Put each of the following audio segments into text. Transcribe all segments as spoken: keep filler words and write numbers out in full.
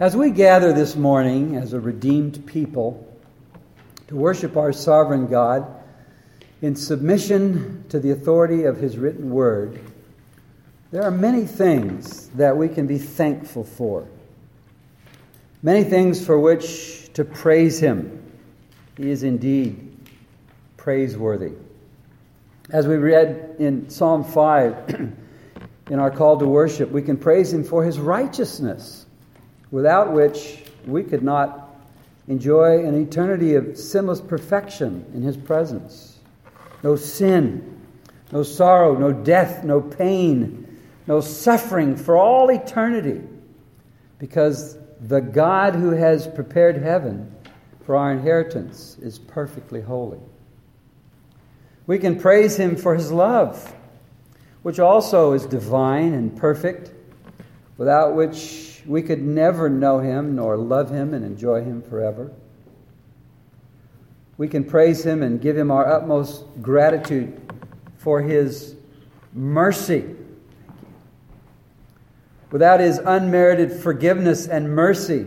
As we gather this morning as a redeemed people to worship our sovereign God in submission to the authority of His written word, there are many things that we can be thankful for. Many things for which to praise Him. He is indeed praiseworthy. As we read in Psalm five, in our call to worship, we can praise Him for His righteousness, without which we could not enjoy an eternity of sinless perfection in His presence. No sin, no sorrow, no death, no pain, no suffering for all eternity, because the God who has prepared heaven for our inheritance is perfectly holy. We can praise Him for His love, which also is divine and perfect, without which we could never know Him nor love Him and enjoy Him forever. We can praise Him and give Him our utmost gratitude for His mercy. Without His unmerited forgiveness and mercy,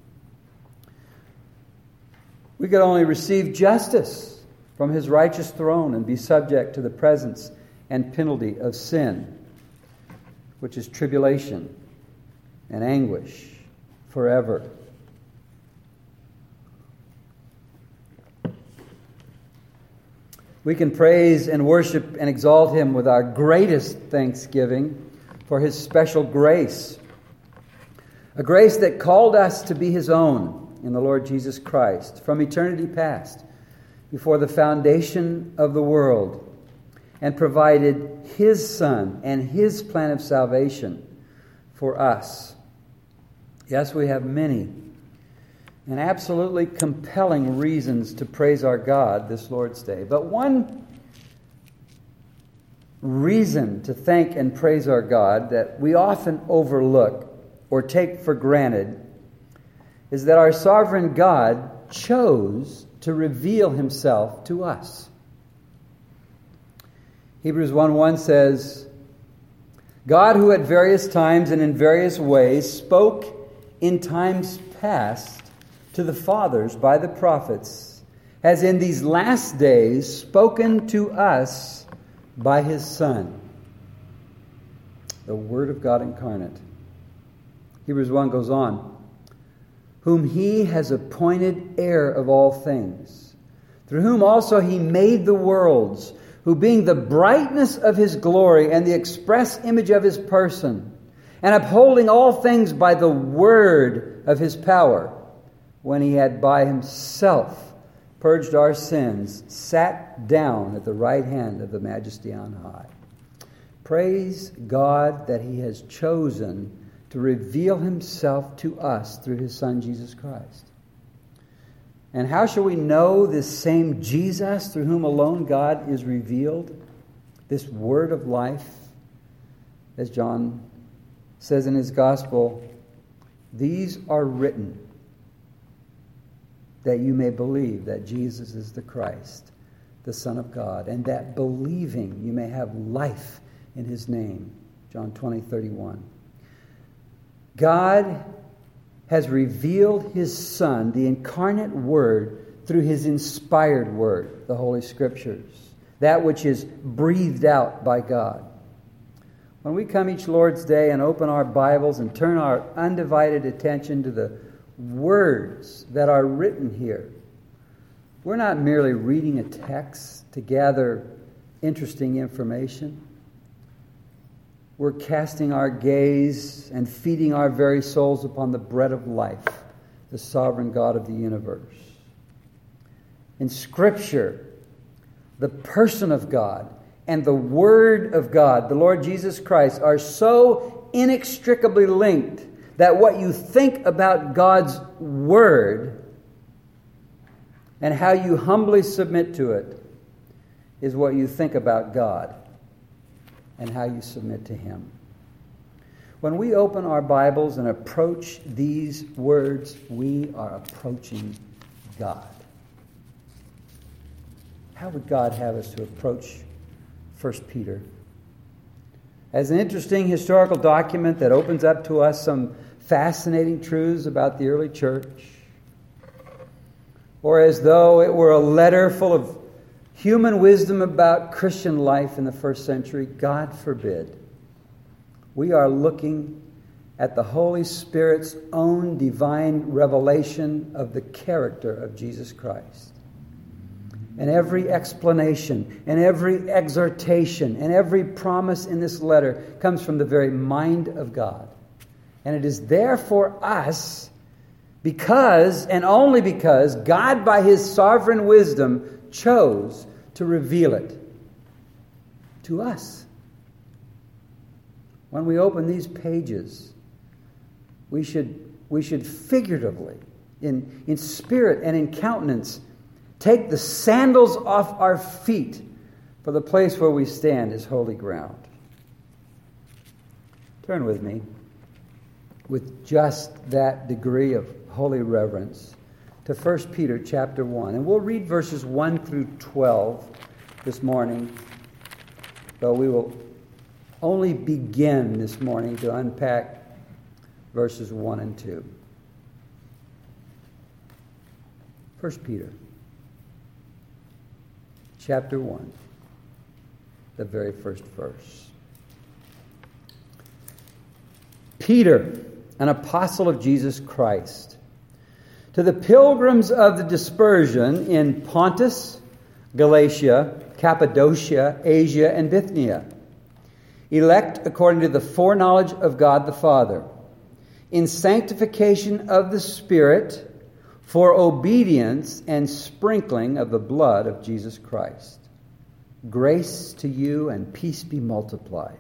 we could only receive justice from His righteous throne and be subject to the presence and penalty of sin, which is tribulation and anguish forever. We can praise and worship and exalt Him with our greatest thanksgiving for His special grace, a grace that called us to be His own in the Lord Jesus Christ from eternity past, before the foundation of the world, and provided His Son and His plan of salvation for us. Yes, we have many and absolutely compelling reasons to praise our God this Lord's Day. But one reason to thank and praise our God that we often overlook or take for granted is that our sovereign God chose to reveal Himself to us. Hebrews one one says, God, who at various times and in various ways spoke in times past to the fathers by the prophets, has in these last days spoken to us by His Son, the Word of God incarnate. Hebrews one goes on, whom He has appointed heir of all things, through whom also He made the worlds, who being the brightness of His glory and the express image of His person, and upholding all things by the word of His power, when He had by Himself purged our sins, sat down at the right hand of the Majesty on high. Praise God that He has chosen to reveal Himself to us through His Son, Jesus Christ. And how shall we know this same Jesus through whom alone God is revealed? This Word of life, as John says in his Gospel, these are written that you may believe that Jesus is the Christ, the Son of God, and that believing you may have life in His name. John twenty thirty-one. God has revealed His Son, the incarnate Word, through His inspired Word, the Holy Scriptures, that which is breathed out by God. When we come each Lord's Day and open our Bibles and turn our undivided attention to the words that are written here, we're not merely reading a text to gather interesting information. We're casting our gaze and feeding our very souls upon the bread of life, the sovereign God of the universe. In Scripture, the person of God and the Word of God, the Lord Jesus Christ, are so inextricably linked that what you think about God's Word and how you humbly submit to it is what you think about God and how you submit to Him. When we open our Bibles and approach these words, we are approaching God. How would God have us to approach First Peter? As an interesting historical document that opens up to us some fascinating truths about the early church, or as though it were a letter full of human wisdom about Christian life in the first century. God forbid. We are looking at the Holy Spirit's own divine revelation of the character of Jesus Christ. And every explanation, and every exhortation, and every promise in this letter comes from the very mind of God. And it is there for us because, and only because, God by His sovereign wisdom chose to reveal it to us. When we open these pages, we should, we should figuratively, in, in spirit and in countenance, take the sandals off our feet, for the place where we stand is holy ground. Turn with me, with just that degree of holy reverence, to First Peter chapter one. And we'll read verses one through twelve this morning, though we will only begin this morning to unpack verses one and two. First Peter chapter one, the very first verse. Peter, an apostle of Jesus Christ, to the pilgrims of the dispersion in Pontus, Galatia, Cappadocia, Asia, and Bithynia, elect according to the foreknowledge of God the Father, in sanctification of the Spirit, for obedience and sprinkling of the blood of Jesus Christ. Grace to you and peace be multiplied.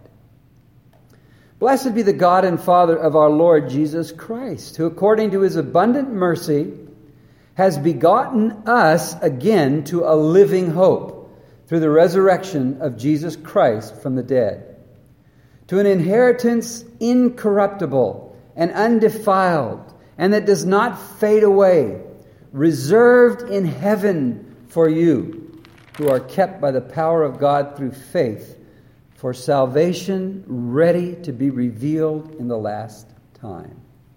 Blessed be the God and Father of our Lord Jesus Christ, who according to His abundant mercy has begotten us again to a living hope through the resurrection of Jesus Christ from the dead, to an inheritance incorruptible and undefiled, and that does not fade away, reserved in heaven for you, who are kept by the power of God through faith, for salvation ready to be revealed in the last time.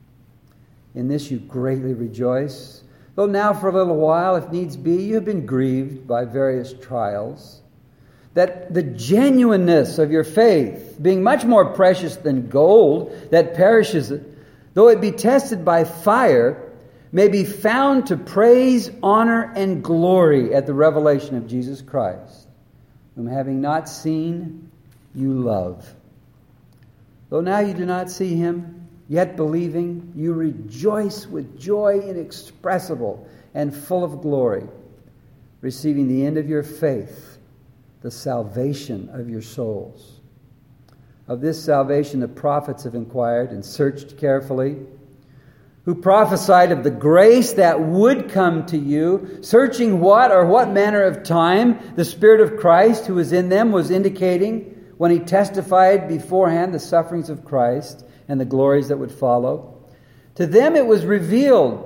In this you greatly rejoice, though now for a little while, if needs be, you have been grieved by various trials, that the genuineness of your faith, being much more precious than gold that perishes, though it be tested by fire, may be found to praise, honor, and glory at the revelation of Jesus Christ, whom having not seen, you love. Though now you do not see Him, yet believing, you rejoice with joy inexpressible and full of glory, receiving the end of your faith, the salvation of your souls. Of this salvation the prophets have inquired and searched carefully, who prophesied of the grace that would come to you, searching what or what manner of time the Spirit of Christ who is in them was indicating when He testified beforehand the sufferings of Christ and the glories that would follow. To them it was revealed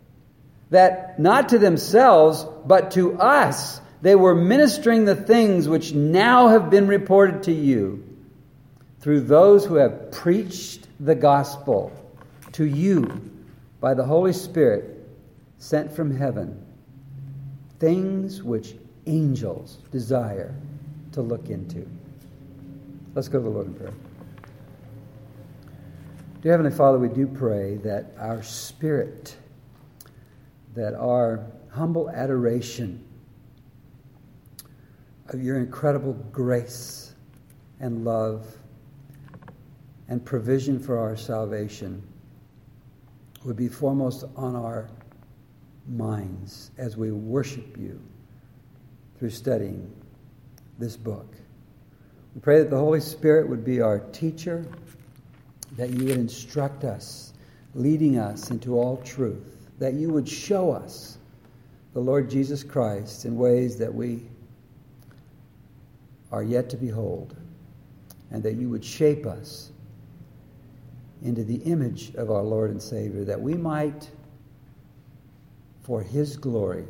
that not to themselves, but to us, they were ministering the things which now have been reported to you through those who have preached the gospel to you by the Holy Spirit sent from heaven, things which angels desire to look into. Let's go to the Lord in prayer. Dear Heavenly Father, we do pray that our spirit, that our humble adoration of your incredible grace and love and provision for our salvation would be foremost on our minds as we worship you through studying this book. We pray that the Holy Spirit would be our teacher, that you would instruct us, leading us into all truth, that you would show us the Lord Jesus Christ in ways that we are yet to behold, and that you would shape us into the image of our Lord and Savior, that we might, for His glory,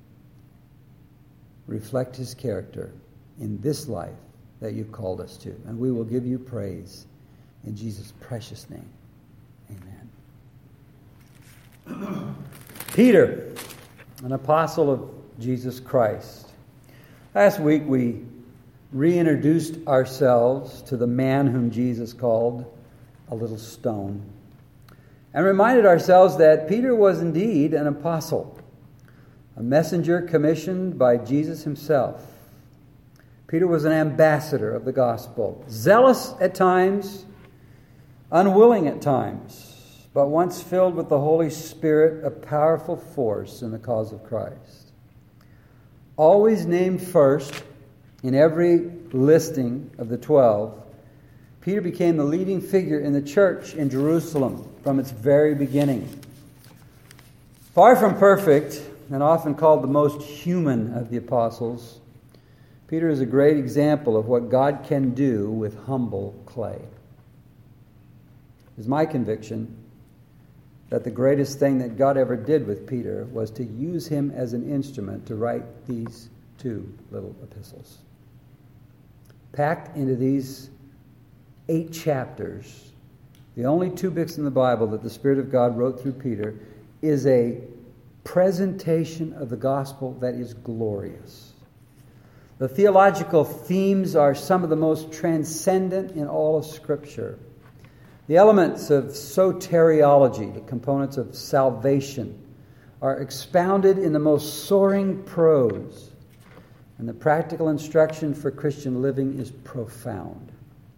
reflect His character in this life that you've called us to. And we will give you praise in Jesus' precious name. Amen. Peter, an apostle of Jesus Christ. Last week we reintroduced ourselves to the man whom Jesus called a little stone, and reminded ourselves that Peter was indeed an apostle, a messenger commissioned by Jesus himself. Peter was an ambassador of the gospel, zealous at times, unwilling at times, but once filled with the Holy Spirit, a powerful force in the cause of Christ. Always named first in every listing of the twelve, Peter became the leading figure in the church in Jerusalem from its very beginning. Far from perfect, and often called the most human of the apostles, Peter is a great example of what God can do with humble clay. It is my conviction that the greatest thing that God ever did with Peter was to use him as an instrument to write these two little epistles. Packed into these eight chapters, the only two books in the Bible that the Spirit of God wrote through Peter, is a presentation of the gospel that is glorious. The theological themes are some of the most transcendent in all of Scripture. The elements of soteriology, the components of salvation, are expounded in the most soaring prose, and the practical instruction for Christian living is profound.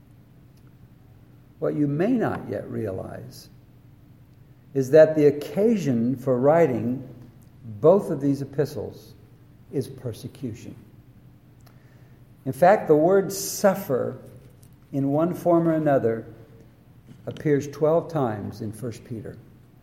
What you may not yet realize is that the occasion for writing both of these epistles is persecution. In fact, the word suffer in one form or another appears twelve times in First Peter.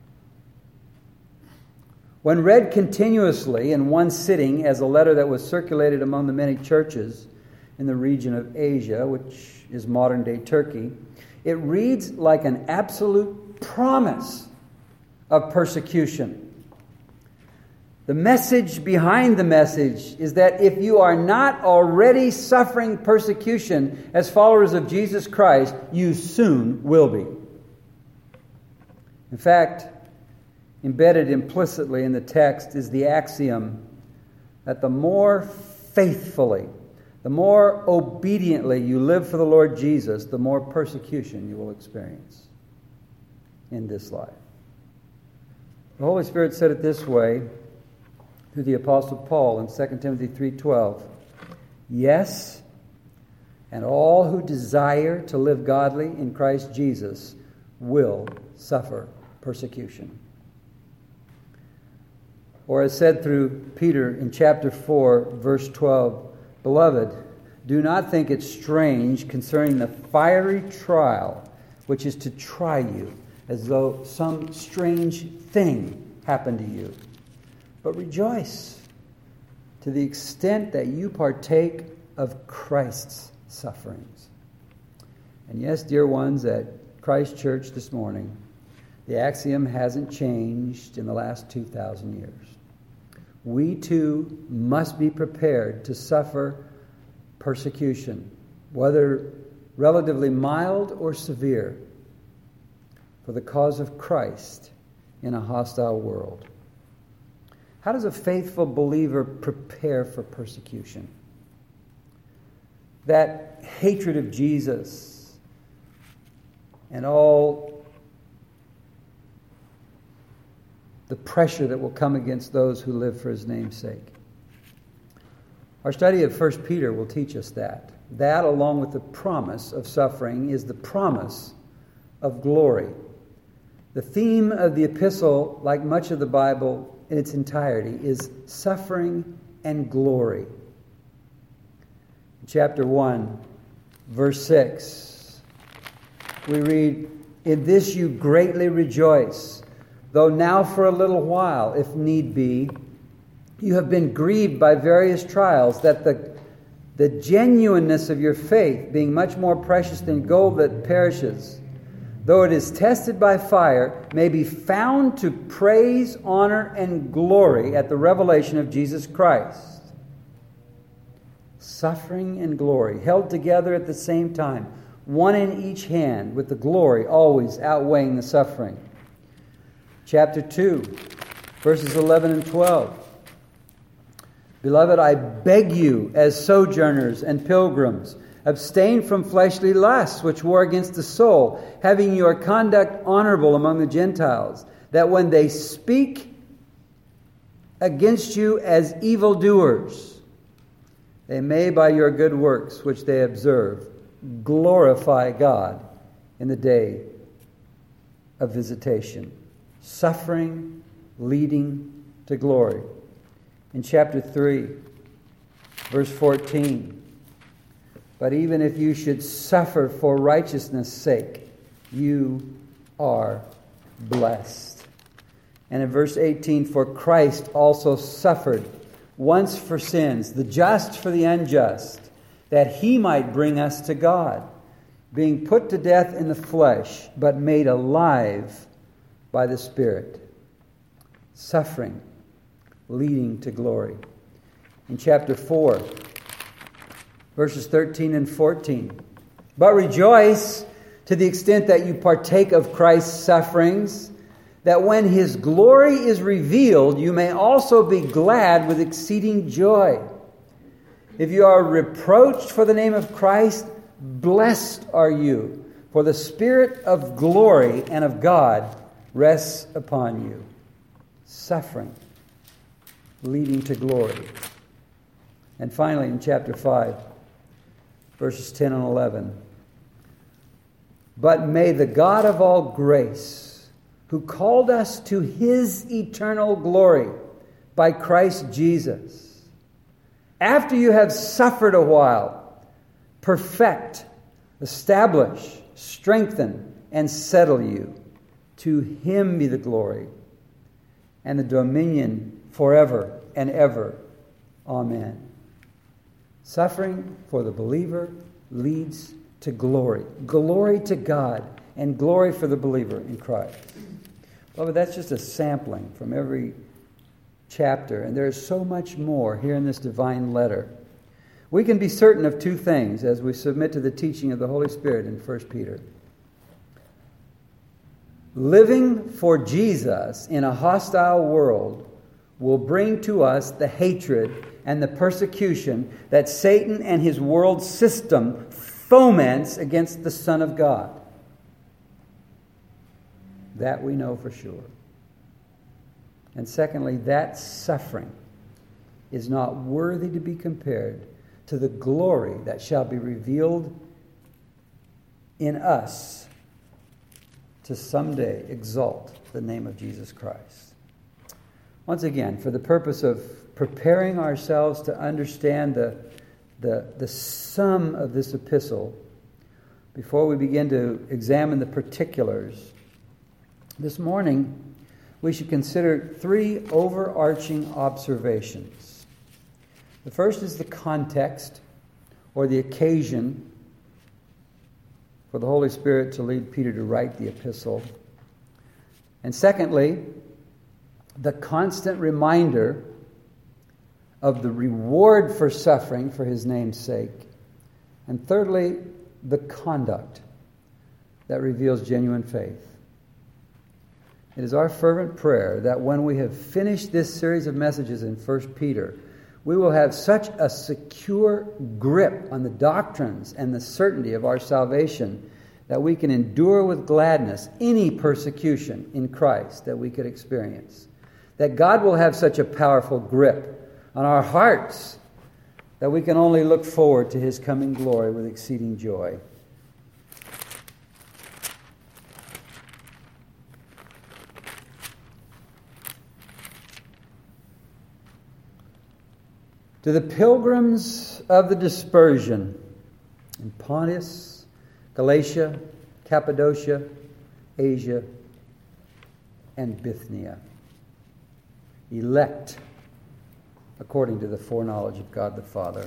When read continuously in one sitting as a letter that was circulated among the many churches in the region of Asia, which is modern-day Turkey, it reads like an absolute promise of persecution. The message behind the message is that if you are not already suffering persecution as followers of Jesus Christ, you soon will be. In fact, embedded implicitly in the text is the axiom that the more faithfully, the more obediently you live for the Lord Jesus, the more persecution you will experience in this life. The Holy Spirit said it this way through the Apostle Paul in Second Timothy three twelve. Yes, and all who desire to live godly in Christ Jesus will suffer persecution. Or as said through Peter in chapter four, verse twelve, Beloved, do not think it strange concerning the fiery trial which is to try you, as though some strange thing happened to you. But rejoice to the extent that you partake of Christ's sufferings. And yes, dear ones, at Christ Church this morning, the axiom hasn't changed in the last two thousand years. We too must be prepared to suffer persecution, whether relatively mild or severe, for the cause of Christ in a hostile world. How does a faithful believer prepare for persecution? That hatred of Jesus and all the pressure that will come against those who live for his name's sake. Our study of First Peter will teach us that. That, along with the promise of suffering, is the promise of glory. The theme of the epistle, like much of the Bible in its entirety, is suffering and glory. In chapter one, verse six, we read, In this you greatly rejoice, though now for a little while, if need be, you have been grieved by various trials, that the, the genuineness of your faith, being much more precious than gold that perishes, though it is tested by fire, may be found to praise, honor, and glory at the revelation of Jesus Christ. Suffering and glory, held together at the same time, one in each hand, with the glory always outweighing the suffering. chapter two, verses eleven and twelve. Beloved, I beg you, as sojourners and pilgrims, abstain from fleshly lusts which war against the soul, having your conduct honorable among the Gentiles, that when they speak against you as evildoers, they may by your good works which they observe glorify God in the day of visitation. Suffering leading to glory. In chapter three, verse fourteen, but even if you should suffer for righteousness' sake, you are blessed. And in verse eighteen, for Christ also suffered once for sins, the just for the unjust, that he might bring us to God, being put to death in the flesh, but made alive by the Spirit. Suffering leading to glory. In chapter four, verses thirteen and fourteen. But rejoice to the extent that you partake of Christ's sufferings, that when his glory is revealed, you may also be glad with exceeding joy. If you are reproached for the name of Christ, blessed are you, for the Spirit of glory and of God rests upon you. Suffering leading to glory. And finally, in chapter five, verses ten and eleven. But may the God of all grace, who called us to his eternal glory by Christ Jesus, after you have suffered a while, perfect, establish, strengthen, and settle you. To him be the glory and the dominion forever and ever. Amen. Suffering for the believer leads to glory. Glory to God and glory for the believer in Christ. Beloved, that's just a sampling from every chapter, and there's so much more here in this divine letter. We can be certain of two things as we submit to the teaching of the Holy Spirit in First Peter. Living for Jesus in a hostile world will bring to us the hatred and the persecution that Satan and his world system foments against the Son of God. That we know for sure. And secondly, that suffering is not worthy to be compared to the glory that shall be revealed in us to someday exalt the name of Jesus Christ. Once again, for the purpose of preparing ourselves to understand the, the, the sum of this epistle, before we begin to examine the particulars, this morning we should consider three overarching observations. The first is the context or the occasion for the Holy Spirit to lead Peter to write the epistle. And secondly, the constant reminder of the reward for suffering for his name's sake. And thirdly, the conduct that reveals genuine faith. It is our fervent prayer that when we have finished this series of messages in First Peter, we will have such a secure grip on the doctrines and the certainty of our salvation that we can endure with gladness any persecution in Christ that we could experience. That God will have such a powerful grip on our hearts that we can only look forward to his coming glory with exceeding joy. To the pilgrims of the dispersion in Pontus, Galatia, Cappadocia, Asia, and Bithynia, elect according to the foreknowledge of God the Father.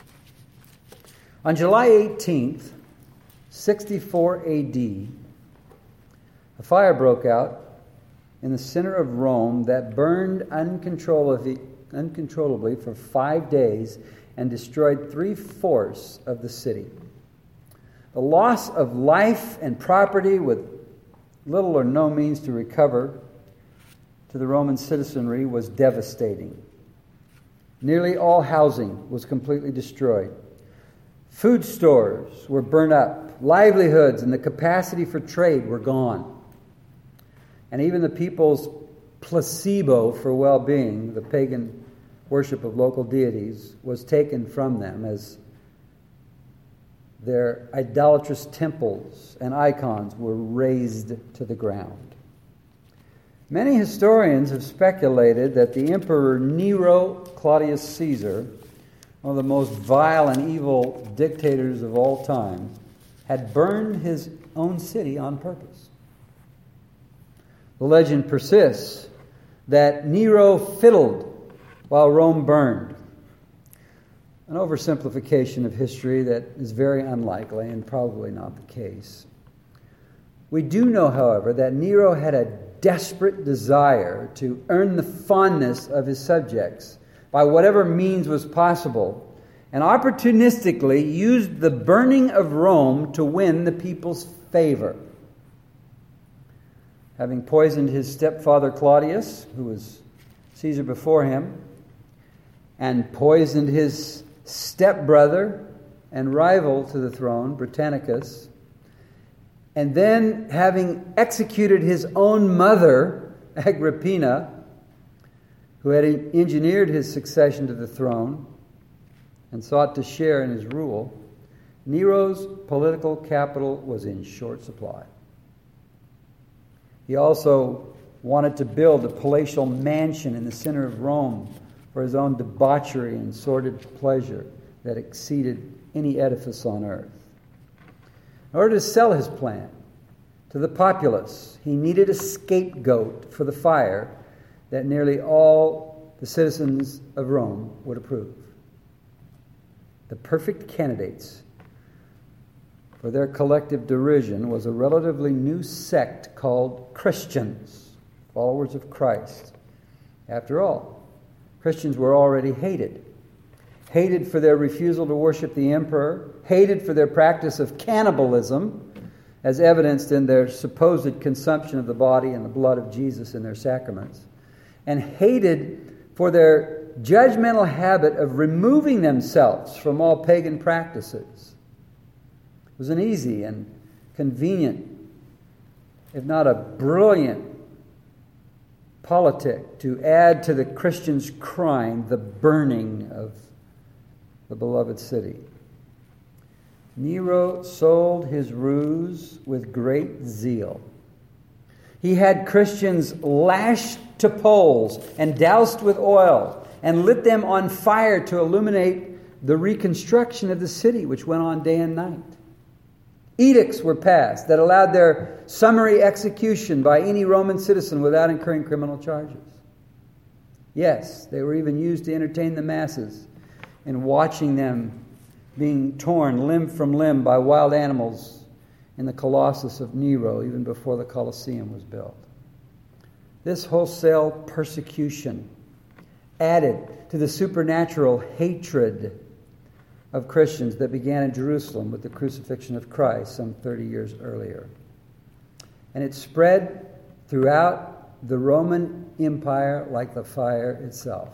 On July eighteenth, sixty-four A D, a fire broke out in the center of Rome that burned uncontrollably uncontrollably for five days and destroyed three-fourths of the city. The loss of life and property with little or no means to recover to the Roman citizenry was devastating. Nearly all housing was completely destroyed. Food stores were burned up. Livelihoods and the capacity for trade were gone. And even the people's placebo for well-being, the pagan worship of local deities, was taken from them as their idolatrous temples and icons were razed to the ground. Many historians have speculated that the Emperor Nero Claudius Caesar, one of the most vile and evil dictators of all time, had burned his own city on purpose. The legend persists that Nero fiddled while Rome burned. An oversimplification of history that is very unlikely and probably not the case. We do know, however, that Nero had a desperate desire to earn the fondness of his subjects by whatever means was possible, and opportunistically used the burning of Rome to win the people's favor. Having poisoned his stepfather Claudius, who was Caesar before him, and poisoned his stepbrother and rival to the throne, Britannicus, and then having executed his own mother, Agrippina, who had engineered his succession to the throne and sought to share in his rule, Nero's political capital was in short supply. He also wanted to build a palatial mansion in the center of Rome for his own debauchery and sordid pleasure that exceeded any edifice on earth. In order to sell his plan to the populace, he needed a scapegoat for the fire that nearly all the citizens of Rome would approve. The perfect candidates for their collective derision was a relatively new sect called Christians, followers of Christ. After all, Christians were already hated. Hated for their refusal to worship the emperor, hated for their practice of cannibalism, as evidenced in their supposed consumption of the body and the blood of Jesus in their sacraments, and hated for their judgmental habit of removing themselves from all pagan practices. It was an easy and convenient, if not a brilliant, politic to add to the Christians' crime the burning of the beloved city. Nero sold his ruse with great zeal. He had Christians lashed to poles and doused with oil and lit them on fire to illuminate the reconstruction of the city, which went on day and night. Edicts were passed that allowed their summary execution by any Roman citizen without incurring criminal charges. Yes, they were even used to entertain the masses in watching them being torn limb from limb by wild animals in the Colossus of Nero, even before the Colosseum was built. This wholesale persecution added to the supernatural hatred of Christians that began in Jerusalem with the crucifixion of Christ some thirty years earlier. And it spread throughout the Roman Empire like the fire itself.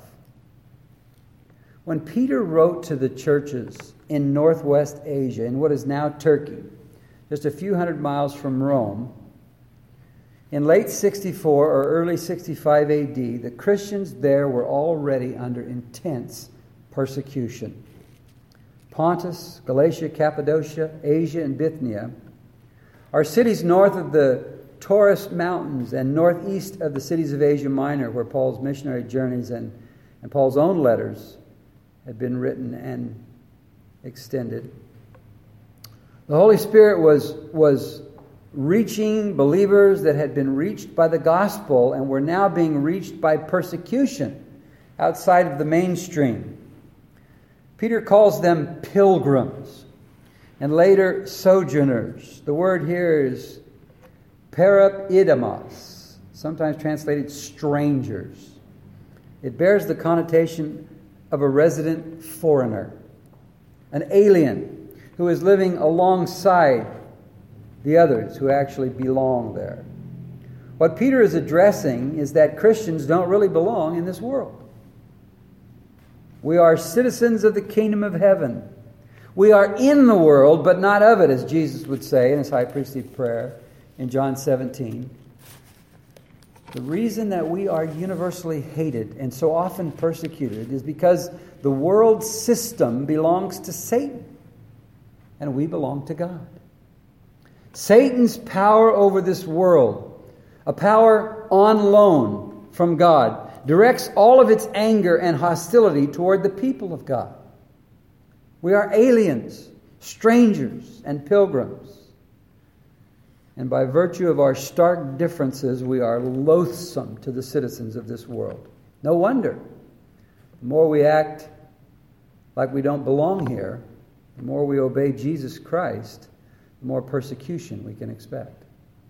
When Peter wrote to the churches in northwest Asia, in what is now Turkey, just a few hundred miles from Rome, in late sixty-four or early sixty-five A D, the Christians there were already under intense persecution. Pontus, Galatia, Cappadocia, Asia, and Bithynia are cities north of the Taurus Mountains and northeast of the cities of Asia Minor, where Paul's missionary journeys and, and Paul's own letters had been written and extended. The Holy Spirit was, was reaching believers that had been reached by the gospel and were now being reached by persecution outside of the mainstream. Peter calls them pilgrims and later sojourners. The word here is parapidemos, sometimes translated strangers. It bears the connotation of a resident foreigner, an alien who is living alongside the others who actually belong there. What Peter is addressing is that Christians don't really belong in this world. We are citizens of the kingdom of heaven. We are in the world, but not of it, as Jesus would say in his high priestly prayer in John seventeen. The reason that we are universally hated and so often persecuted is because the world system belongs to Satan, and we belong to God. Satan's power over this world, a power on loan from God, directs all of its anger and hostility toward the people of God. We are aliens, strangers, and pilgrims. And by virtue of our stark differences, we are loathsome to the citizens of this world. No wonder. The more we act like we don't belong here, the more we obey Jesus Christ, the more persecution we can expect.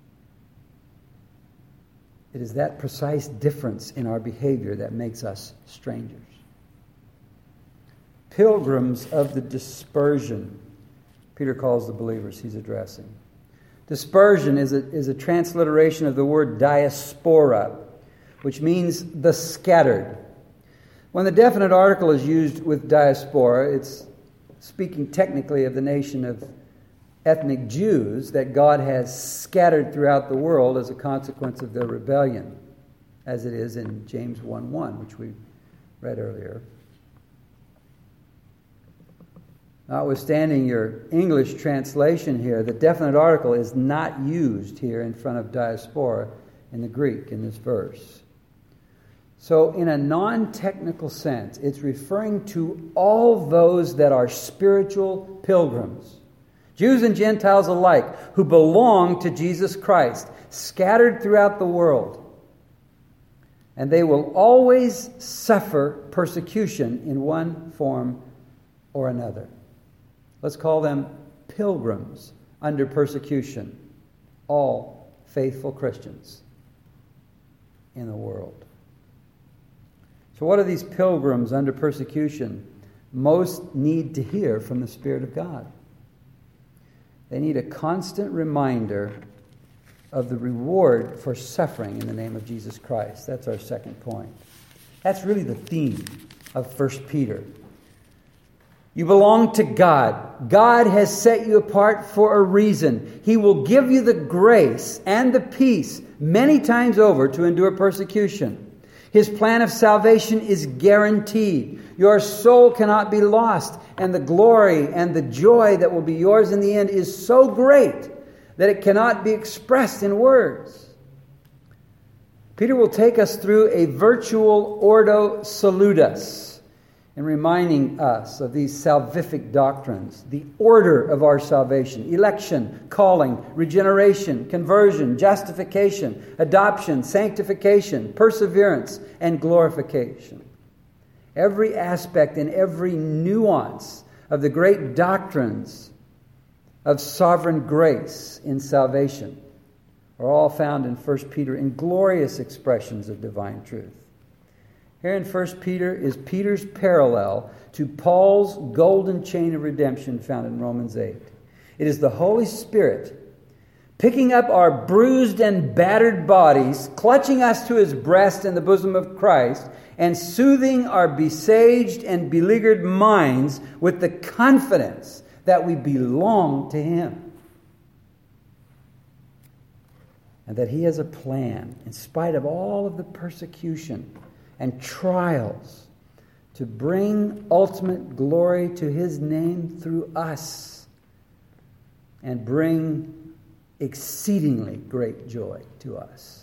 It is that precise difference in our behavior that makes us strangers. Pilgrims of the dispersion, Peter calls the believers he's addressing. Dispersion is a, is a transliteration of the word diaspora, which means the scattered. When the definite article is used with diaspora, it's speaking technically of the nation of ethnic Jews that God has scattered throughout the world as a consequence of their rebellion, as it is in James one one, which we read earlier. Notwithstanding your English translation here, the definite article is not used here in front of diaspora in the Greek in this verse. So in a non-technical sense, it's referring to all those that are spiritual pilgrims, Jews and Gentiles alike, who belong to Jesus Christ, scattered throughout the world. And they will always suffer persecution in one form or another. Let's call them pilgrims under persecution, all faithful Christians in the world. So what do these pilgrims under persecution most need to hear from the Spirit of God? They need a constant reminder of the reward for suffering in the name of Jesus Christ. That's our second point. That's really the theme of First Peter. You belong to God. God has set you apart for a reason. He will give you the grace and the peace many times over to endure persecution. His plan of salvation is guaranteed. Your soul cannot be lost, and the glory and the joy that will be yours in the end is so great that it cannot be expressed in words. Peter will take us through a virtual Ordo Salutis in reminding us of these salvific doctrines, the order of our salvation: election, calling, regeneration, conversion, justification, adoption, sanctification, perseverance, and glorification. Every aspect and every nuance of the great doctrines of sovereign grace in salvation are all found in First Peter in glorious expressions of divine truth. Here in First Peter is Peter's parallel to Paul's golden chain of redemption found in Romans eight. It is the Holy Spirit picking up our bruised and battered bodies, clutching us to His breast in the bosom of Christ, and soothing our besieged and beleaguered minds with the confidence that we belong to Him. And that He has a plan, in spite of all of the persecution and trials, to bring ultimate glory to His name through us and bring exceedingly great joy to us.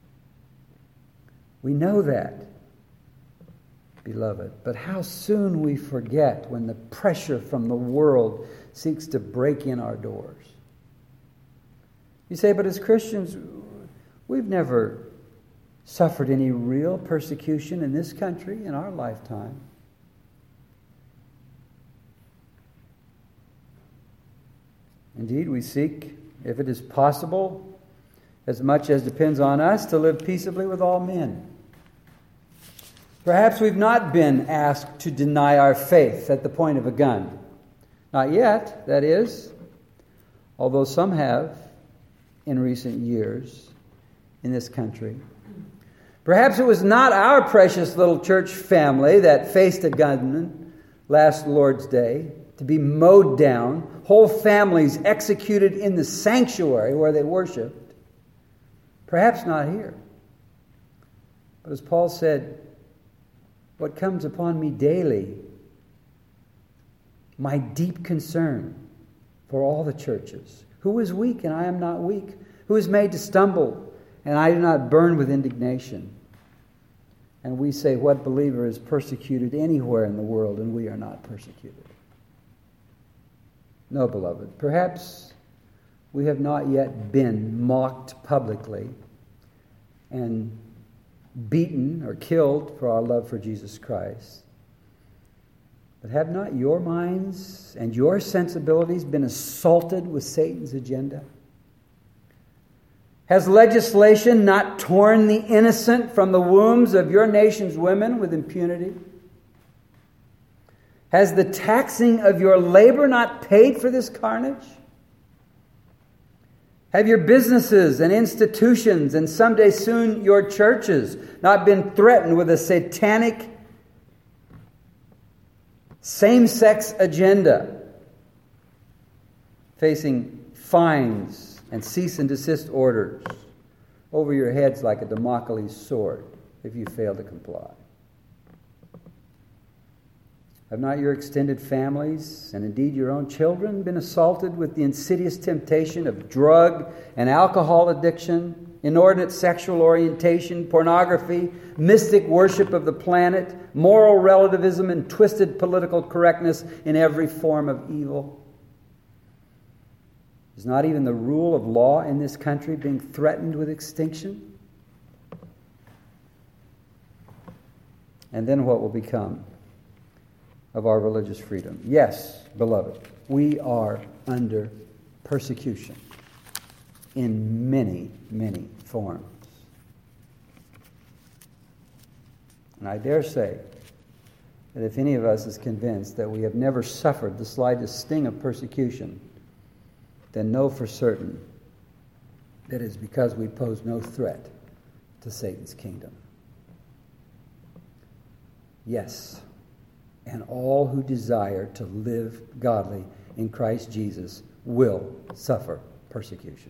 We know that, beloved, but how soon we forget when the pressure from the world seeks to break in our doors. You say, but as Christians, we've never suffered any real persecution in this country in our lifetime. Indeed, we seek, if it is possible, as much as depends on us, to live peaceably with all men. Perhaps we've not been asked to deny our faith at the point of a gun. Not yet, that is, although some have in recent years. in this country. Perhaps it was not our precious little church family that faced a gunman last Lord's Day to be mowed down, whole families executed in the sanctuary where they worshiped. Perhaps not here. But as Paul said, what comes upon me daily, my deep concern for all the churches. Who is weak and I am not weak? Who is made to stumble and I do not burn with indignation? And we say, what believer is persecuted anywhere in the world and we are not persecuted? No, beloved. Perhaps we have not yet been mocked publicly and beaten or killed for our love for Jesus Christ. But have not your minds and your sensibilities been assaulted with Satan's agenda? Has legislation not torn the innocent from the wombs of your nation's women with impunity? Has the taxing of your labor not paid for this carnage? Have your businesses and institutions, and someday soon your churches, not been threatened with a satanic same-sex agenda, facing fines and cease and desist orders over your heads like a Damocles sword if you fail to comply? Have not your extended families, and indeed your own children, been assaulted with the insidious temptation of drug and alcohol addiction, inordinate sexual orientation, pornography, mystic worship of the planet, moral relativism, and twisted political correctness in every form of evil? Is not even the rule of law in this country being threatened with extinction? And then what will become of our religious freedom? Yes, beloved, we are under persecution in many, many forms. And I dare say that if any of us is convinced that we have never suffered the slightest sting of persecution, then know for certain that it's because we pose no threat to Satan's kingdom. Yes, and all who desire to live godly in Christ Jesus will suffer persecution.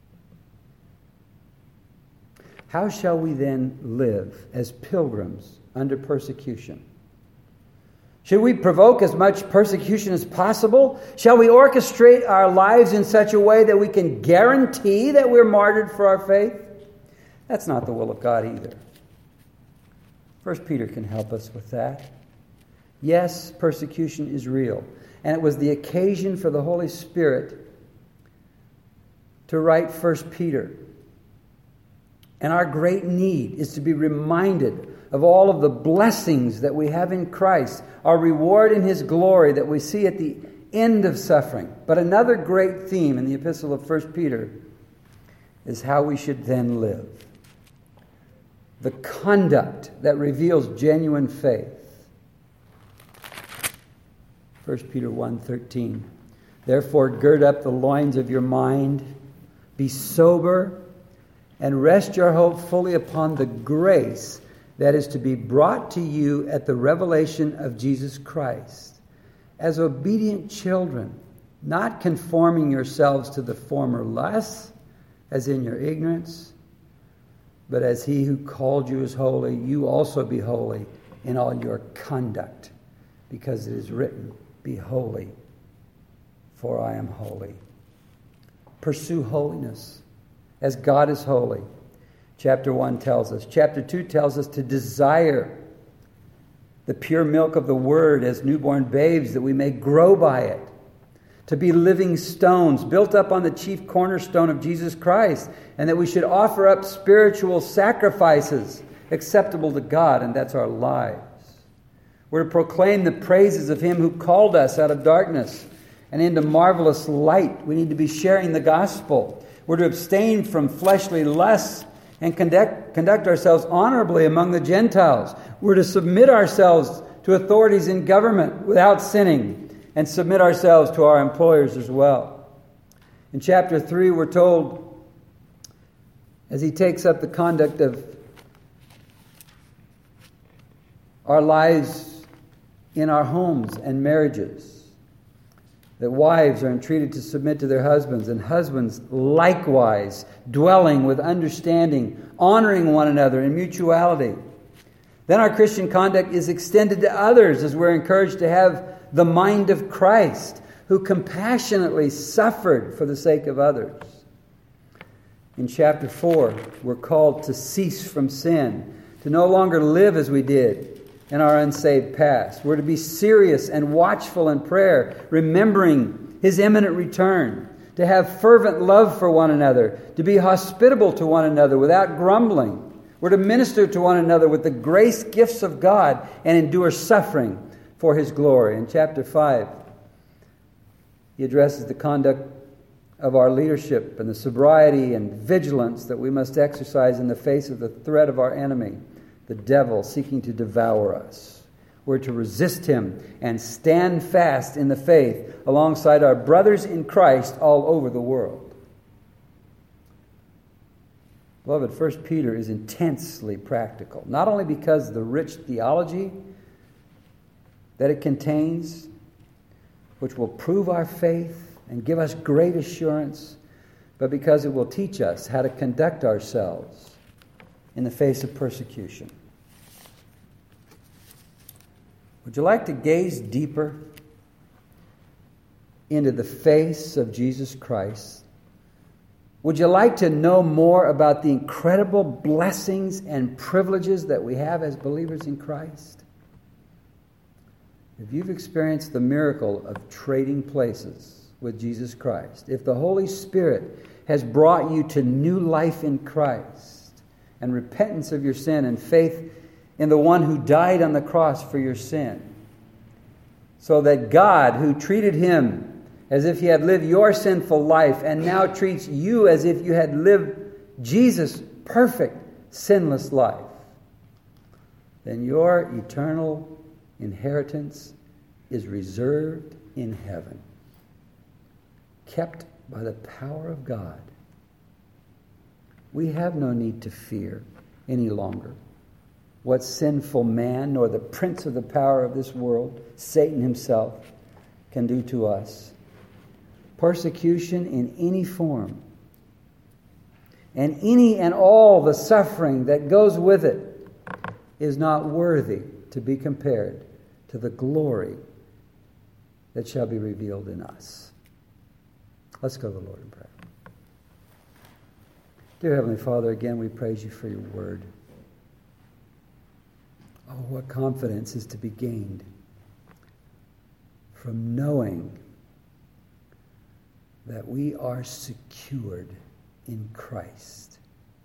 How shall we then live as pilgrims under persecution? Should we provoke as much persecution as possible? Shall we orchestrate our lives in such a way that we can guarantee that we're martyred for our faith? That's not the will of God either. First Peter can help us with that. Yes, persecution is real. And it was the occasion for the Holy Spirit to write First Peter. And our great need is to be reminded of all of the blessings that we have in Christ, our reward in His glory that we see at the end of suffering. But another great theme in the epistle of First Peter is how we should then live. The conduct that reveals genuine faith. First Peter one thirteen. Therefore gird up the loins of your mind, be sober, and rest your hope fully upon the grace that is to be brought to you at the revelation of Jesus Christ. As obedient children, not conforming yourselves to the former lusts, as in your ignorance, but as He who called you is holy, you also be holy in all your conduct, because it is written, be holy, for I am holy. Pursue holiness, as God is holy. Chapter one tells us. Chapter two tells us to desire the pure milk of the Word as newborn babes, that we may grow by it. To be living stones, built up on the chief cornerstone of Jesus Christ, and that we should offer up spiritual sacrifices acceptable to God, and that's our lives. We're to proclaim the praises of Him who called us out of darkness and into marvelous light. We need to be sharing the gospel. We're to abstain from fleshly lusts and conduct, conduct ourselves honorably among the Gentiles. We're to submit ourselves to authorities in government without sinning, and submit ourselves to our employers as well. In chapter three, we're told as he takes up the conduct of our lives in our homes and marriages, that wives are entreated to submit to their husbands, and husbands likewise, dwelling with understanding, honoring one another in mutuality. Then our Christian conduct is extended to others as we're encouraged to have the mind of Christ, who compassionately suffered for the sake of others. In chapter four, we're called to cease from sin, to no longer live as we did in our unsaved past. We're to be serious and watchful in prayer, remembering His imminent return, to have fervent love for one another, to be hospitable to one another without grumbling. We're to minister to one another with the grace gifts of God and endure suffering for His glory. In chapter five, he addresses the conduct of our leadership and the sobriety and vigilance that we must exercise in the face of the threat of our enemy, the devil, seeking to devour us. We're to resist him and stand fast in the faith alongside our brothers in Christ all over the world. Beloved, First Peter is intensely practical, not only because of the rich theology that it contains, which will prove our faith and give us great assurance, but because it will teach us how to conduct ourselves in the face of persecution. Would you like to gaze deeper into the face of Jesus Christ? Would you like to know more about the incredible blessings and privileges that we have as believers in Christ? If you've experienced the miracle of trading places with Jesus Christ, if the Holy Spirit has brought you to new life in Christ and repentance of your sin and faith in the one who died on the cross for your sin, so that God, who treated him as if he had lived your sinful life and now treats you as if you had lived Jesus' perfect, sinless life, then your eternal inheritance is reserved in heaven, kept by the power of God. We have no need to fear any longer what sinful man nor the prince of the power of this world, Satan himself, can do to us. Persecution in any form, and any and all the suffering that goes with it, is not worthy to be compared to the glory that shall be revealed in us. Let's go to the Lord in prayer. Dear Heavenly Father, again we praise you for your word. Oh, what confidence is to be gained from knowing that we are secured in Christ.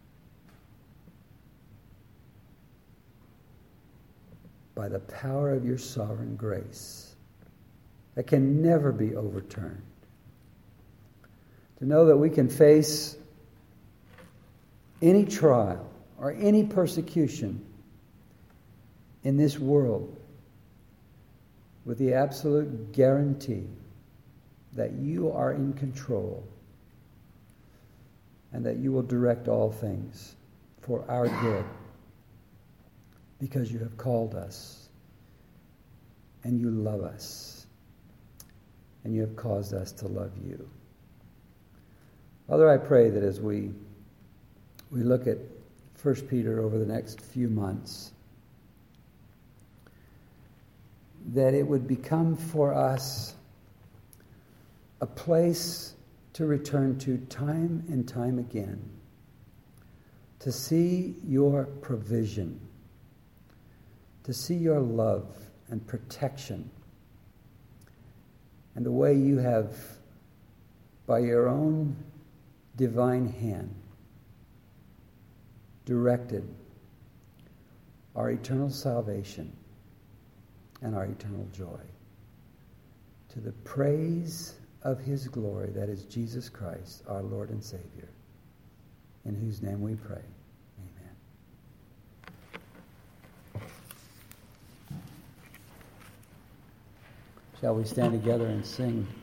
By the power of your sovereign grace that can never be overturned. To know that we can face any trial or any persecution in this world with the absolute guarantee that you are in control and that you will direct all things for our good, because you have called us and you love us and you have caused us to love you. Father, I pray that as we we look at First Peter over the next few months, that it would become for us a place to return to time and time again, to see your provision, to see your love and protection, and the way you have, by your own divine hand, directed our eternal salvation and our eternal joy, to the praise of his glory, that is Jesus Christ, our Lord and Savior, in whose name we pray. Amen. Shall we stand together and sing?